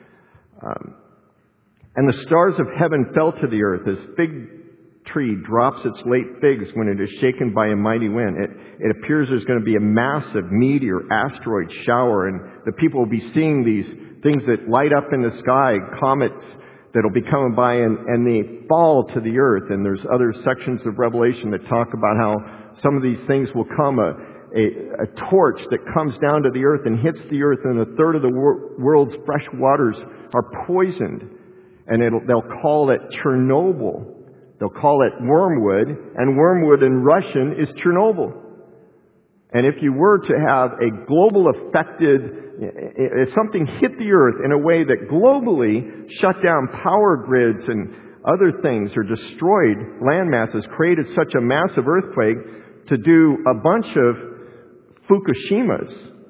And the stars of heaven fell to the earth as fig tree drops its late figs when it is shaken by a mighty wind. It appears there's going to be a massive meteor, asteroid shower, and the people will be seeing these things that light up in the sky, comets that'll be coming by, and they fall to the earth. And there's other sections of Revelation that talk about how some of these things will come, a torch that comes down to the earth and hits the earth, and a third of the world's fresh waters are poisoned. And they'll call it Chernobyl. They'll call it wormwood, and wormwood in Russian is Chernobyl. And if you were to have a global if something hit the earth in a way that globally shut down power grids and other things, or destroyed land masses, created such a massive earthquake to do a bunch of Fukushimas.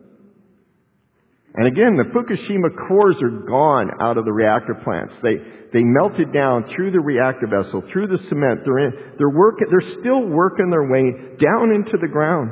And again, the Fukushima cores are gone out of the reactor plants. They melted down through the reactor vessel, through the cement. They're still working their way down into the ground.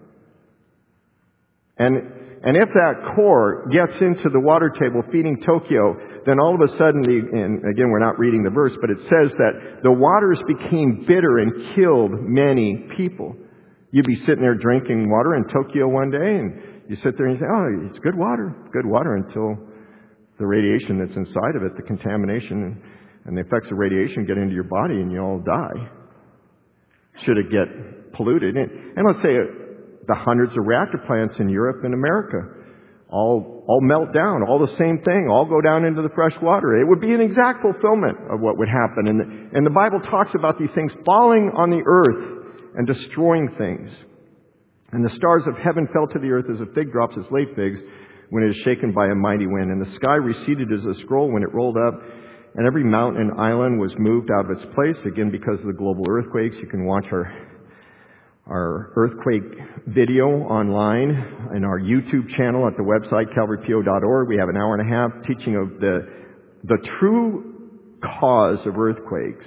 And if that core gets into the water table feeding Tokyo, then all of a sudden, and again, we're not reading the verse, but it says that the waters became bitter and killed many people. You'd be sitting there drinking water in Tokyo one day, and you sit there and you say, oh, it's good water, until the radiation that's inside of it, the contamination and the effects of radiation get into your body and you all die. Should it get polluted? And let's say the hundreds of reactor plants in Europe and America all melt down, all the same thing, all go down into the fresh water. It would be an exact fulfillment of what would happen. And the Bible talks about these things falling on the earth and destroying things. And the stars of heaven fell to the earth as a fig drops its late figs when it is shaken by a mighty wind. And the sky receded as a scroll when it rolled up. And every mountain and island was moved out of its place. Again, because of the global earthquakes, you can watch our earthquake video online in our YouTube channel at the website, calvarypo.org. We have an hour and a half teaching of the true cause of earthquakes.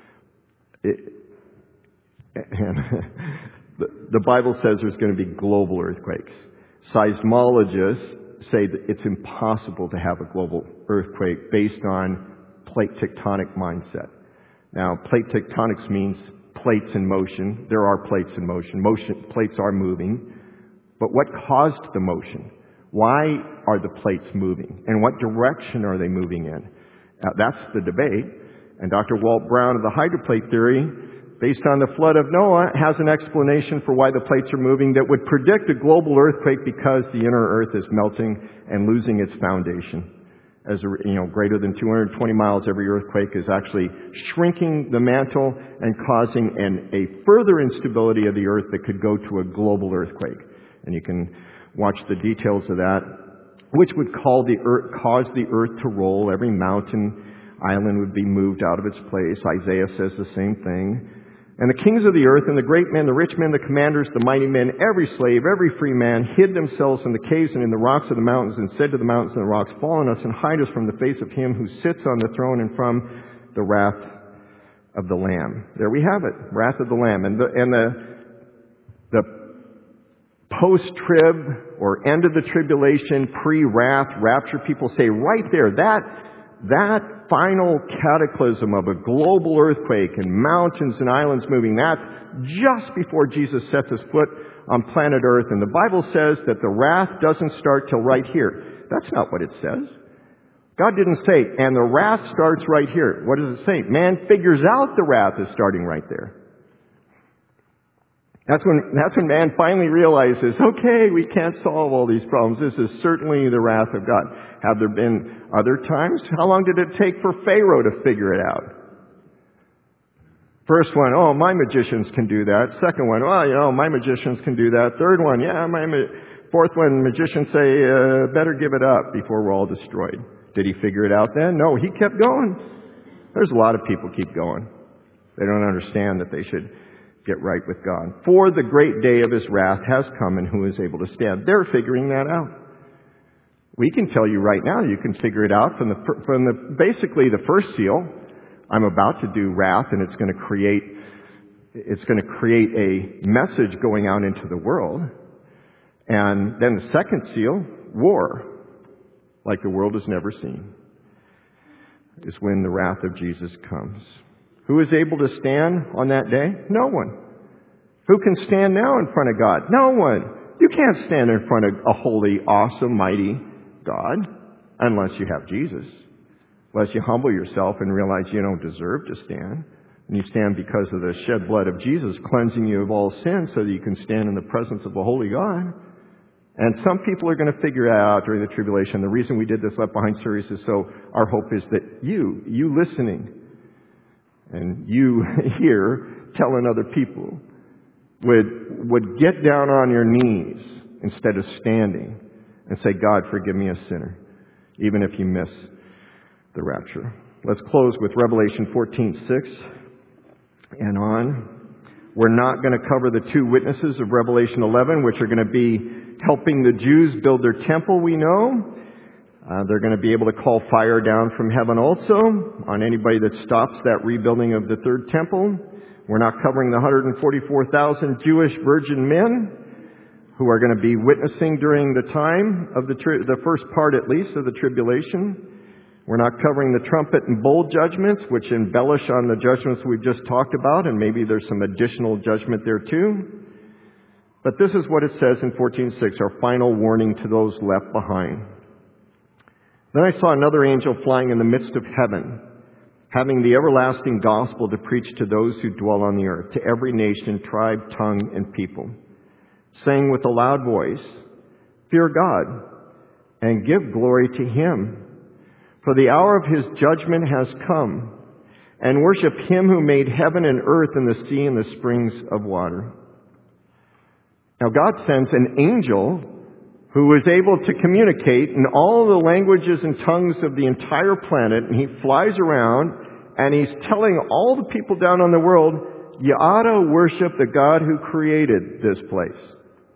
The Bible says there's going to be global earthquakes. Seismologists say that it's impossible to have a global earthquake based on plate tectonic mindset. Now, plate tectonics means plates in motion. There are plates in motion. Plates are moving. But what caused the motion? Why are the plates moving? And what direction are they moving in? That's the debate. And Dr. Walt Brown of the hydroplate theory, based on the flood of Noah, has an explanation for why the plates are moving that would predict a global earthquake because the inner earth is melting and losing its foundation. As greater than 220 miles, every earthquake is actually shrinking the mantle and causing a further instability of the earth that could go to a global earthquake. And you can watch the details of that, which would cause the earth to roll, every mountain, island would be moved out of its place. Isaiah says the same thing. And the kings of the earth and the great men, the rich men, the commanders, the mighty men, every slave, every free man, hid themselves in the caves and in the rocks of the mountains, and said to the mountains and the rocks, fall on us and hide us from the face of him who sits on the throne and from the wrath of the Lamb. There we have it, wrath of the Lamb. And the post-trib or end of the tribulation, pre-wrath, rapture, people say right there, that final cataclysm of a global earthquake and mountains and islands moving, that's just before Jesus sets his foot on planet Earth. And the Bible says that the wrath doesn't start till right here. That's not what it says. God didn't say, and the wrath starts right here. What does it say? Man figures out the wrath is starting right there. That's when man finally realizes, okay, we can't solve all these problems. This is certainly the wrath of God. Have there been other times? How long did it take for Pharaoh to figure it out? First one, oh, my magicians can do that. Second one, well, my magicians can do that. Third one, fourth one, magicians say, better give it up before we're all destroyed. Did he figure it out then? No, he kept going. There's a lot of people keep going. They don't understand that they should get right with God. For the great day of his wrath has come, and who is able to stand? They're figuring that out. We can tell you right now, you can figure it out from basically the first seal. I'm about to do wrath, and it's going to create a message going out into the world. And then the second seal, war, like the world has never seen, is when the wrath of Jesus comes. Who is able to stand on that day? No one. Who can stand now in front of God? No one. You can't stand in front of a holy, awesome, mighty God unless you have Jesus. Unless you humble yourself and realize you don't deserve to stand. And you stand because of the shed blood of Jesus cleansing you of all sin so that you can stand in the presence of a holy God. And some people are going to figure it out during the tribulation. The reason we did this Left Behind series is so our hope is that you listening, and you here telling other people would get down on your knees instead of standing and say, God, forgive me a sinner, even if you miss the rapture. Let's close with Revelation 14:6 and on. We're not going to cover the two witnesses of Revelation 11, which are going to be helping the Jews build their temple, we know. They're going to be able to call fire down from heaven also on anybody that stops that rebuilding of the third temple. We're not covering the 144,000 Jewish virgin men who are going to be witnessing during the time of the first part at least of the tribulation. We're not covering the trumpet and bowl judgments, which embellish on the judgments we've just talked about, and maybe there's some additional judgment there too. But this is what it says in 14:6, our final warning to those left behind. Then I saw another angel flying in the midst of heaven, having the everlasting gospel to preach to those who dwell on the earth, to every nation, tribe, tongue, and people, saying with a loud voice, fear God, and give glory to Him, for the hour of His judgment has come, and worship Him who made heaven and earth and the sea and the springs of water. Now God sends an angel who is able to communicate in all the languages and tongues of the entire planet, and he flies around and he's telling all the people down on the world, you ought to worship the God who created this place.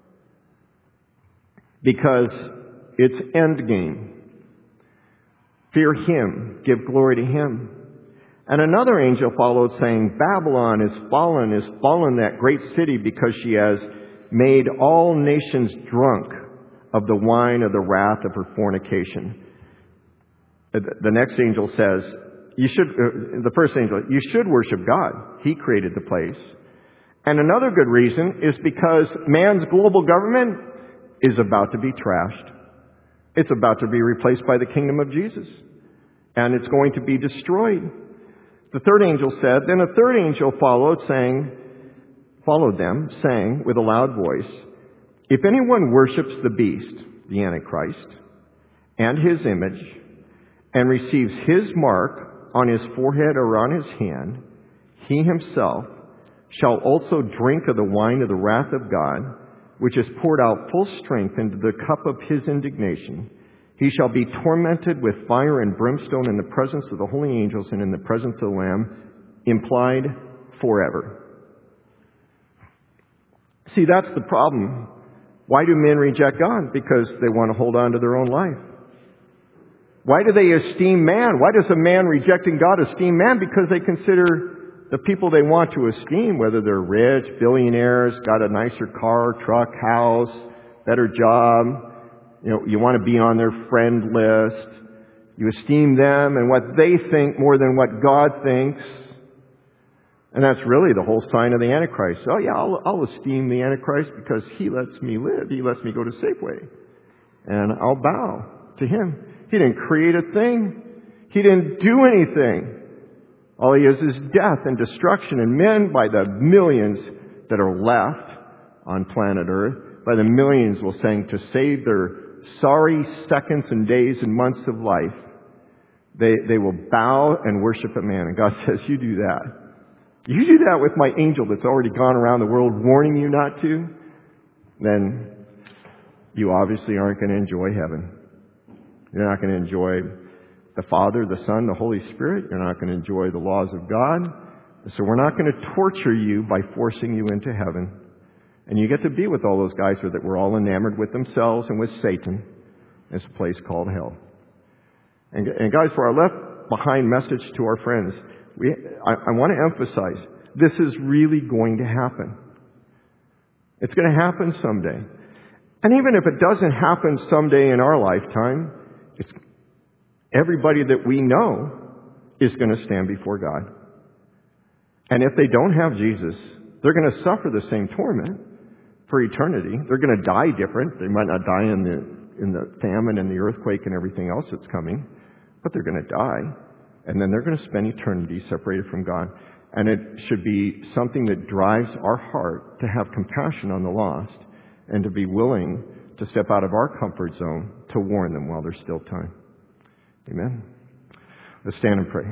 Because it's end game. Fear Him, give glory to Him. And another angel followed saying, Babylon is fallen, that great city, because she has made all nations drunk of the wine of the wrath of her fornication. The next angel says, the first angel, you should worship God. He created the place. And another good reason is because man's global government is about to be trashed. It's about to be replaced by the kingdom of Jesus. And it's going to be destroyed. The third angel said, then a third angel followed them, saying with a loud voice, if anyone worships the beast, the Antichrist, and his image, and receives his mark on his forehead or on his hand, he himself shall also drink of the wine of the wrath of God, which is poured out full strength into the cup of His indignation. He shall be tormented with fire and brimstone in the presence of the holy angels and in the presence of the Lamb, implied forever. See, that's the problem. Why do men reject God? Because they want to hold on to their own life. Why do they esteem man? Why does a man rejecting God esteem man? Because they consider the people they want to esteem, whether they're rich, billionaires, got a nicer car, truck, house, better job. You want to be on their friend list. You esteem them and what they think more than what God thinks. And that's really the whole sign of the Antichrist. Oh yeah, I'll esteem the Antichrist because he lets me live. He lets me go to Safeway. And I'll bow to him. He didn't create a thing. He didn't do anything. All he is death and destruction. And men, by the millions that are left on planet Earth, by the millions will sing to save their sorry seconds and days and months of life, they will bow and worship a man. And God says, you do that. You do that with my angel that's already gone around the world warning you not to, then you obviously aren't going to enjoy heaven. You're not going to enjoy the Father, the Son, the Holy Spirit. You're not going to enjoy the laws of God. So we're not going to torture you by forcing you into heaven. And you get to be with all those guys that were all enamored with themselves and with Satan. It's a place called hell. And guys, for our left behind message to our friends, I want to emphasize, this is really going to happen. It's going to happen someday. And even if it doesn't happen someday in our lifetime, everybody that we know is going to stand before God. And if they don't have Jesus, they're going to suffer the same torment for eternity. They're going to die different. They might not die in the famine and the earthquake and everything else that's coming, but they're going to die. And then they're going to spend eternity separated from God. And it should be something that drives our heart to have compassion on the lost and to be willing to step out of our comfort zone to warn them while there's still time. Amen. Let's stand and pray.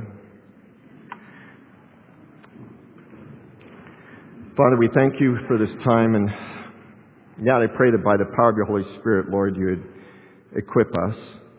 Father, we thank you for this time. And I pray that by the power of your Holy Spirit, Lord, you would equip us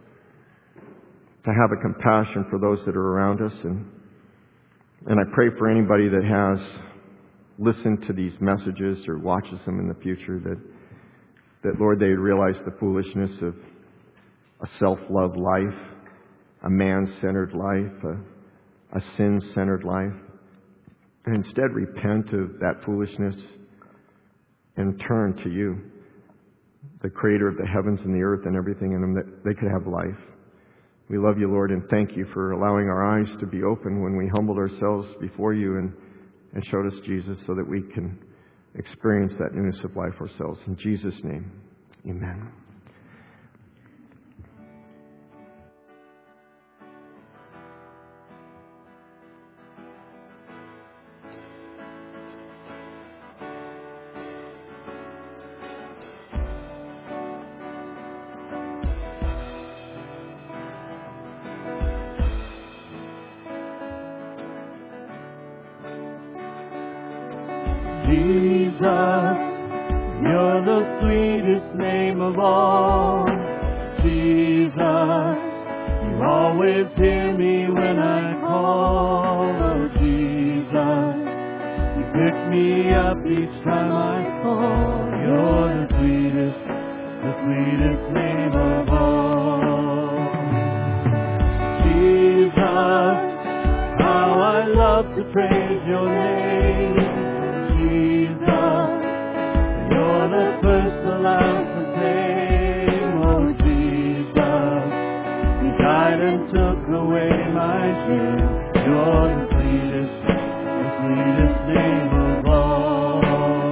to have a compassion for those that are around us. And I pray for anybody that has listened to these messages or watches them in the future that Lord, they realize the foolishness of a self-love life, a man-centered life, a sin-centered life. And instead repent of that foolishness and turn to you, the creator of the heavens and the earth and everything in them, that they could have life. We love you, Lord, and thank you for allowing our eyes to be open when we humbled ourselves before you and showed us Jesus so that we can experience that newness of life ourselves. In Jesus' name, amen. Jesus, you're the sweetest name of all. Jesus, you always hear me when I call. Oh, Jesus, you pick me up each time I fall. You're the sweetest name of all. Jesus, how I love to praise your name. Jesus, you're the first, the last, the same. Oh, Jesus, you died and took away my shame. You're the sweetest name of all.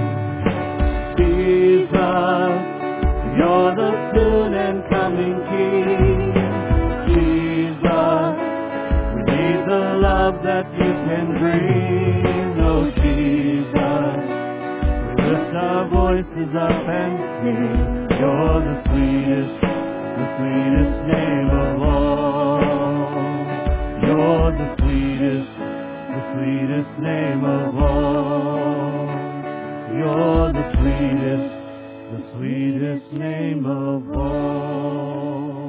Jesus, you're the soon and coming King. Jesus, we need the love that you can bring. Oh, Jesus, lift our voices up and sing. You're the sweetest name of all. You're the sweetest name of all. You're the sweetest name of all.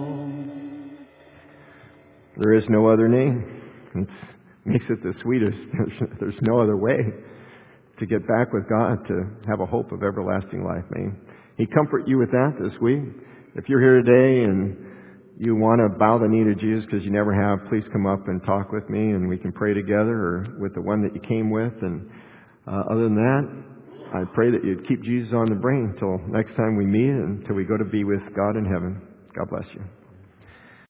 There is no other name. It makes it the sweetest. There's no other way to get back with God, to have a hope of everlasting life. May He comfort you with that this week. If you're here today and you want to bow the knee to Jesus because you never have, please come up and talk with me and we can pray together, or with the one that you came with. And other than that, I pray that you'd keep Jesus on the brain until next time we meet and until we go to be with God in heaven. God bless you.